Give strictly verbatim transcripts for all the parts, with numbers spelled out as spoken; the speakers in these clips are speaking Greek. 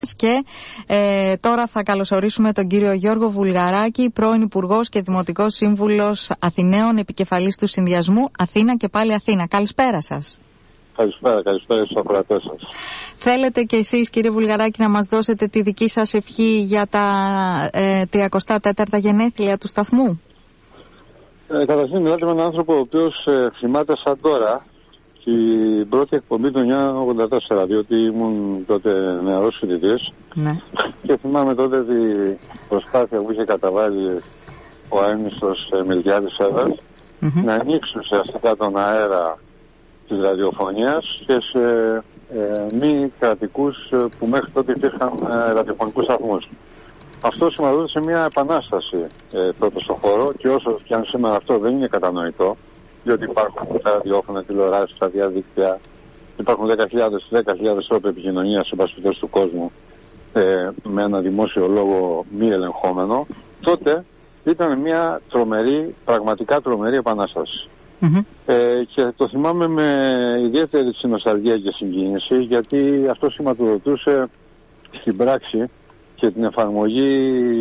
Και ε, τώρα θα καλωσορίσουμε τον κύριο Γιώργο Βουλγαράκη, πρώην Υπουργός και Δημοτικός Σύμβουλος Αθηναίων, επικεφαλής του Συνδυασμού Αθήνα και πάλι Αθήνα. Καλησπέρα σας. Καλησπέρα, καλησπέρα στους ακροατές σας. Θέλετε και εσείς, κύριε Βουλγαράκη, να μας δώσετε τη δική σας ευχή για τα ε, τριακοστά τέταρτα γενέθλια του σταθμού? Ε, καταρχήν μιλάτε με έναν άνθρωπο ο οποίος ε, θυμάται σαν τώρα την πρώτη εκπομπή του χίλια εννιακόσια ογδόντα τέσσερα, διότι ήμουν τότε νεαρός φοιτητής, ναι. Και θυμάμαι τότε την προσπάθεια που είχε καταβάλει ο αείμνηστος ε, Μιλτιάδης Εύερτ mm-hmm. να ανοίξει ουσιαστικά τον αέρα της ραδιοφωνίας και σε ε, μη κρατικούς ε, που μέχρι τότε υπήρχαν ε, ραδιοφωνικούς σταθμούς. Αυτό σημαδούσε μια επανάσταση ε, τότε στον χώρο, και όσο και αν σήμερα αυτό δεν είναι κατανοητό, διότι υπάρχουν τα ραδιόφωνα, τηλεοράσεις, τα διαδίκτυα, υπάρχουν δέκα χιλιάδες τρόποι επικοινωνίας σε πασπιτές του κόσμου ε, με ένα δημόσιο λόγο μη ελεγχόμενο, τότε ήταν μια τρομερή, πραγματικά τρομερή επανάσταση. Mm-hmm. Ε, και το θυμάμαι με ιδιαίτερη συνοσταλγία και συγκίνηση, γιατί αυτό σηματοδοτούσε στην πράξη και την εφαρμογή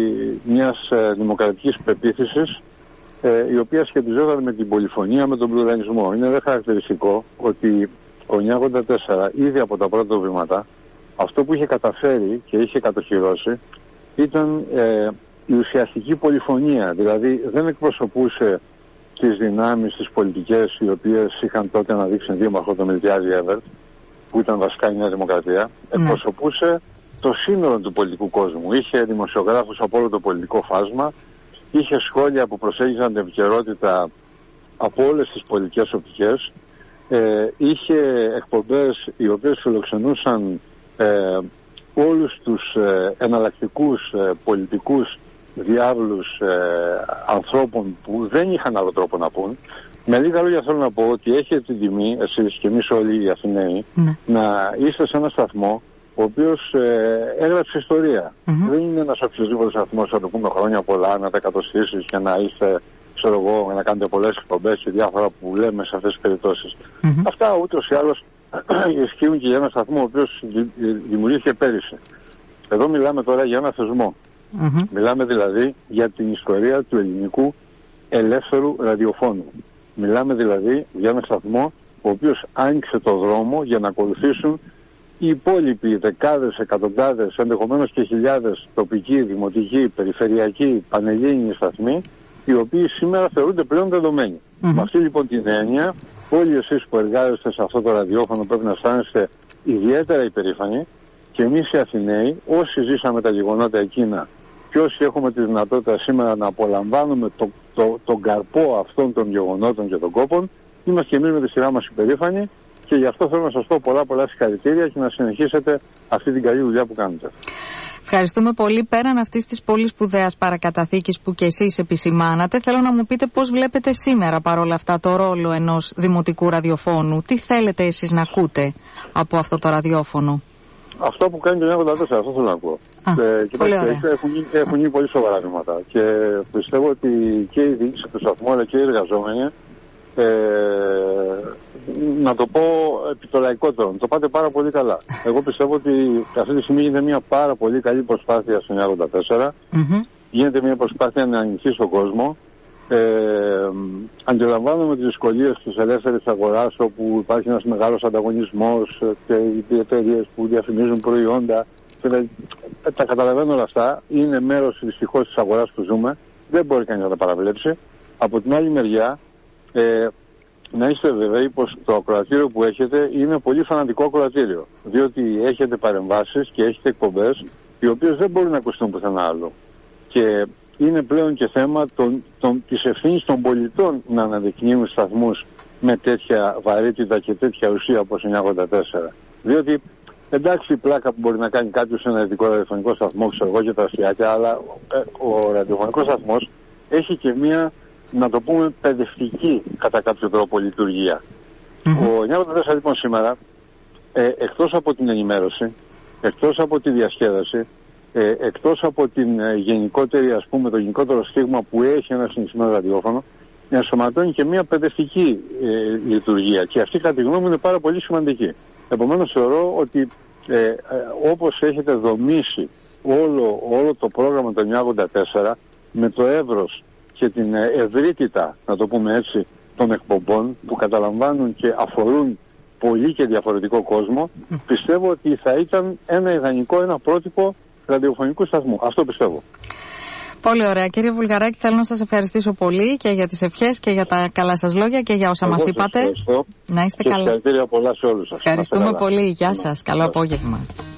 μιας ε, δημοκρατικής πεποίθησης, ε, η οποία σχετιζόταν με την πολυφωνία, με τον πλουραλισμό. Είναι δε χαρακτηριστικό ότι ο χίλια εννιακόσια ογδόντα τέσσερα, ήδη από τα πρώτα βήματα, αυτό που είχε καταφέρει και είχε κατοχυρώσει ήταν ε, η ουσιαστική πολυφωνία. Δηλαδή δεν εκπροσωπούσε τις δυνάμεις, τις πολιτικές, οι οποίες είχαν τότε αναδείξει δήμαρχο τον Μιλτιάδη Εύερτ, που ήταν βασικά η Νέα Δημοκρατία. Ναι. Εκπροσωπούσε το σύνολο του πολιτικού κόσμου. Είχε δημοσιογράφους από όλο το πολιτικό φάσμα, είχε σχόλια που προσέγγιζαν την επικαιρότητα από όλες τις πολιτικές οπτικές, ε, είχε εκπομπές οι οποίες φιλοξενούσαν ε, όλους τους ε, εναλλακτικούς ε, πολιτικούς διάβλους ε, ανθρώπων που δεν είχαν άλλο τρόπο να πούν. Με λίγα λόγια θέλω να πω ότι έχετε την τιμή, εσείς και εμείς όλοι οι Αθηναίοι, ναι. να είστε σε ένα σταθμό ο οποίος ε, έγραψε ιστορία. Mm-hmm. Δεν είναι ένας οποιοσδήποτε σταθμός, θα το πούμε χρόνια πολλά, να τα εκατοστήσεις και να είστε, ξέρω εγώ, να κάνετε πολλές εκπομπές και διάφορα που λέμε σε αυτές τις περιπτώσεις. Mm-hmm. Αυτά ούτως ή άλλως ισχύουν και για ένα σταθμό ο οποίος δημιουργήθηκε πέρυσι. Εδώ μιλάμε τώρα για ένα θεσμό. Mm-hmm. Μιλάμε δηλαδή για την ιστορία του ελληνικού ελεύθερου ραδιοφώνου. Μιλάμε δηλαδή για ένα σταθμό ο οποίος άνοιξε το δρόμο για να ακολουθήσουν οι υπόλοιποι δεκάδες, εκατοντάδες, ενδεχομένως και χιλιάδες τοπικοί, δημοτικοί, περιφερειακοί, πανελλήνιοι σταθμοί, οι οποίοι σήμερα θεωρούνται πλέον δεδομένοι. Mm-hmm. Με αυτή λοιπόν την έννοια, όλοι εσείς που εργάζεστε σε αυτό το ραδιόφωνο πρέπει να αισθάνεστε ιδιαίτερα υπερήφανοι, και εμείς οι Αθηναίοι, όσοι ζήσαμε τα γεγονότα εκείνα και όσοι έχουμε τη δυνατότητα σήμερα να απολαμβάνουμε το, το, τον καρπό αυτών των γεγονότων και των κόπων, είμαστε και εμείς με τη σειρά μας υπερήφανοι, και γι' αυτό θέλω να σας πω πολλά πολλά συγχαρητήρια και να συνεχίσετε αυτή την καλή δουλειά που κάνετε. Ευχαριστούμε πολύ. Πέραν αυτής της πολύ σπουδαίας παρακαταθήκης που και εσείς επισημάνατε, θέλω να μου πείτε πώς βλέπετε σήμερα παρόλα αυτά το ρόλο ενός δημοτικού ραδιοφώνου. Τι θέλετε εσείς να ακούτε από αυτό το ραδιόφωνο? Αυτό που κάνει το χίλια εννιακόσια ογδόντα τέσσερα, αυτό θέλω να ακούω. Α, ε, κοιτάξτε, έχουν, έχουν γίνει πολύ σοβαρά βήματα και πιστεύω ότι και η διοίκηση του σταθμού αλλά και οι εργαζόμενοι, ε, να το πω επιτολαϊκότερο, το πάτε πάρα πολύ καλά. Εγώ πιστεύω ότι αυτή τη στιγμή γίνεται μια πάρα πολύ καλή προσπάθεια στο χίλια εννιακόσια ογδόντα τέσσερα. Mm-hmm. Γίνεται μια προσπάθεια να ανοιχθεί στον κόσμο. Ε, αντιλαμβάνομαι τις δυσκολίες της ελεύθερης αγοράς, όπου υπάρχει ένας μεγάλος ανταγωνισμός και οι εταιρείες που διαφημίζουν προϊόντα. Τα καταλαβαίνω όλα αυτά. Είναι μέρος δυστυχώς της αγοράς που ζούμε. Δεν μπορεί κανείς να τα παραβλέψει. Από την άλλη μεριά, ε, να είστε βέβαιοι πως το ακροατήριο που έχετε είναι πολύ φανατικό ακροατήριο. Διότι έχετε παρεμβάσεις και έχετε εκπομπές οι οποίες δεν μπορούν να ακουστούν πουθενά άλλο. Και είναι πλέον και θέμα των, των, της ευθύνης των πολιτών να αναδεικνύουν σταθμούς με τέτοια βαρύτητα και τέτοια ουσία όπως χίλια εννιακόσια ογδόντα τέσσερα. Διότι εντάξει η πλάκα που μπορεί να κάνει κάποιος σε ένα ειδικό ραδιοφωνικό σταθμό, ξέρω εγώ, και τα αστιάκια, αλλά ε, ο ραδιοφωνικός σταθμός έχει και μία, να το πούμε, παιδευτική κατά κάποιο τρόπο λειτουργία. Mm-hmm. Ο χίλια εννιακόσια ογδόντα τέσσερα λοιπόν σήμερα, ε, εκτός από την ενημέρωση, εκτός από τη διασκέδαση, Ε, εκτός από την ε, γενικότερη, ας πούμε, το γενικότερο στίγμα που έχει ένα συνηθισμένο ραδιόφωνο, ενσωματώνει και μια παιδευτική ε, λειτουργία, και αυτή κατά τη γνώμη μου είναι πάρα πολύ σημαντική. Επομένως θεωρώ ότι ε, ε, όπως έχετε δομήσει όλο, όλο το πρόγραμμα το εννιακόσια ογδόντα τέσσερα με το εύρος και την ευρύτητα, να το πούμε έτσι, των εκπομπών που καταλαμβάνουν και αφορούν πολύ και διαφορετικό κόσμο, πιστεύω ότι θα ήταν ένα ιδανικό, ένα πρότυπο ραδιοφωνικού σταθμού. Αυτό πιστεύω. Πολύ ωραία. Κύριε Βουλγαράκη, θέλω να σας ευχαριστήσω πολύ και για τις ευχές και για τα καλά σας λόγια και για όσα Εγώ μας είπατε. Ευχαριστώ. Να είστε καλά. Και συγχαρητήρια πολλά σε όλους σας. Ευχαριστούμε πολύ. Γεια σας. Καλό απόγευμα.